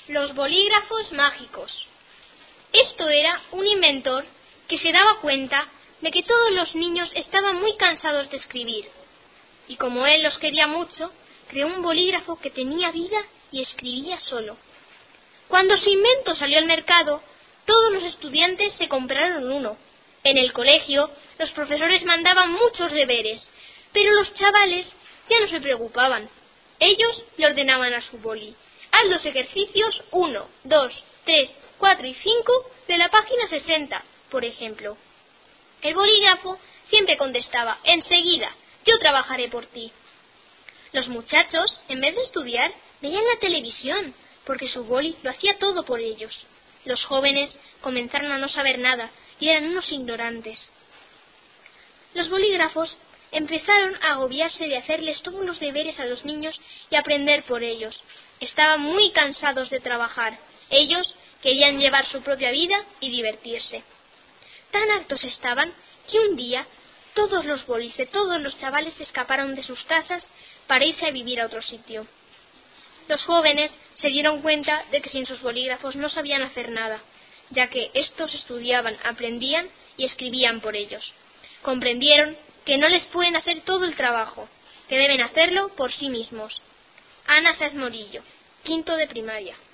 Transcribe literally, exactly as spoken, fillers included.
Los bolígrafos mágicos. Esto era un inventor que se daba cuenta de que todos los niños estaban muy cansados de escribir, y como él los quería mucho, creó un bolígrafo que tenía vida y escribía solo. Cuando su invento salió al mercado, todos los estudiantes se compraron uno. En el colegio, los profesores mandaban muchos deberes, pero los chavales ya no se preocupaban. Ellos le ordenaban a su boli: haz los ejercicios uno, dos, tres, cuatro y cinco de la página sesenta, por ejemplo. El bolígrafo siempre contestaba: enseguida, yo trabajaré por ti. Los muchachos, en vez de estudiar, veían la televisión, porque su boli lo hacía todo por ellos. Los jóvenes comenzaron a no saber nada y eran unos ignorantes. Los bolígrafos empezaron a agobiarse de hacerles todos los deberes a los niños y aprender por ellos. Estaban muy cansados de trabajar. Ellos querían llevar su propia vida y divertirse. Tan hartos estaban que un día todos los bolis de todos los chavales se escaparon de sus casas para irse a vivir a otro sitio. Los jóvenes se dieron cuenta de que sin sus bolígrafos no sabían hacer nada, ya que estos estudiaban, aprendían y escribían por ellos. Comprendieron que no les pueden hacer todo el trabajo, que deben hacerlo por sí mismos. Ana Sáez Morillo, quinto de primaria.